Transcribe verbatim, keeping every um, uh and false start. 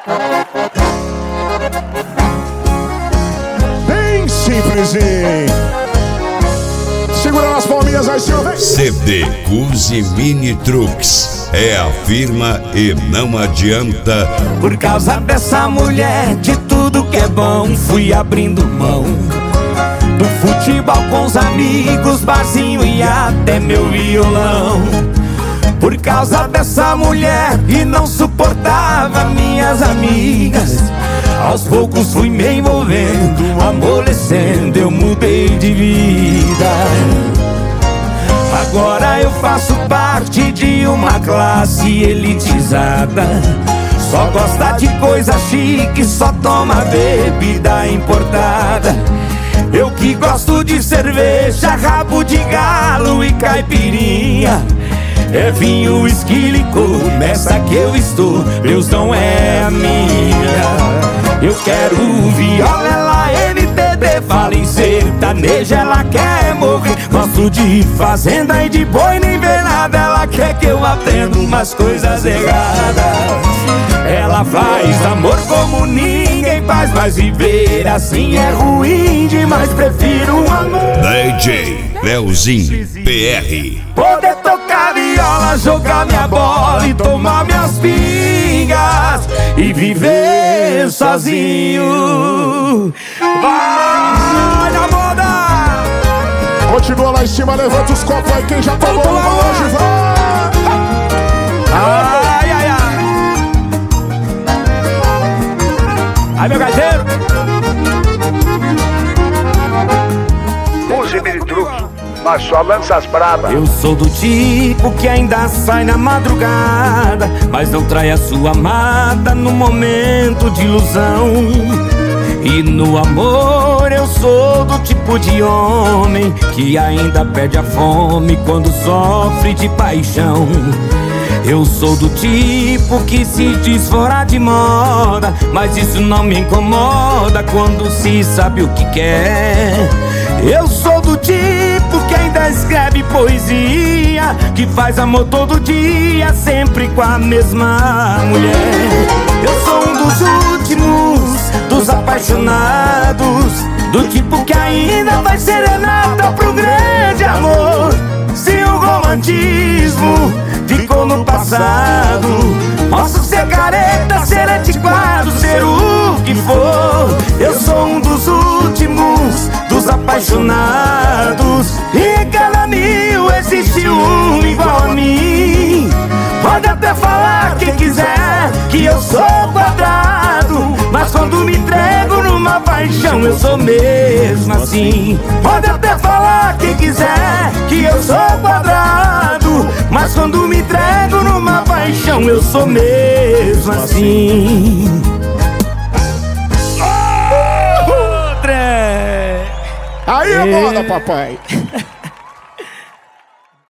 Bem simplesinho. Segura nas palminhas aí, senhor. C D Cusi Mini Trucks é a firma e não adianta. Por causa dessa mulher, de tudo que é bom, fui abrindo mão do futebol com os amigos, barzinho e até meu violão. Por causa dessa mulher e não suportava minhas amigas, aos poucos fui me envolvendo, amolecendo, eu mudei de vida. Agora eu faço parte de uma classe elitizada, só gosta de coisa chique, só toma bebida importada. Eu que gosto de cerveja, rabo de galo e caipirinha, é vinho, whisky, licor, nessa que eu estou, Deus não é a minha. Eu quero viola, ela M P B, fala em sertanejo, ela quer morrer. Gosto de fazenda e de boi, nem vê nada, ela quer que eu aprenda umas coisas erradas. Ela faz amor como ninguém faz, mas viver assim é ruim demais, prefiro um amor. D J Leozinho P R. Poder tocar viola, jogar minha bola e tomar minhas pingas e viver sozinho. Vai na moda! Continua lá em cima, levanta os copos aí, quem já tomou uma hoje, vai! Ai, ai, ai! Ai, meu gaiteiro! Cusi Mini Trucks, mas só lança as brabas. Eu sou do tipo que ainda sai na madrugada, mas não trai a sua amada no momento de ilusão. E no amor eu sou do tipo de homem que ainda perde a fome quando sofre de paixão. Eu sou do tipo que se diz fora de moda, mas isso não me incomoda quando se sabe o que quer. Eu sou do tipo que ainda escreve poesia, que faz amor todo dia, sempre com a mesma mulher. Eu sou um dos últimos, dos apaixonados, do tipo que ainda vai serenata pro grande amor. Se o romantismo ficou no passado, posso ser careta, ser antiquado, ser o que for. Eu sou um dos últimos, dos apaixonados, e em cada mil existe um igual a mim. Pode até falar quem quiser que eu sou quadrado, mas quando me entrego numa paixão eu sou mesmo assim. Pode até falar quem quiser que eu sou quadrado, mas quando me entrego numa paixão eu sou mesmo assim. Aí é moda, papai.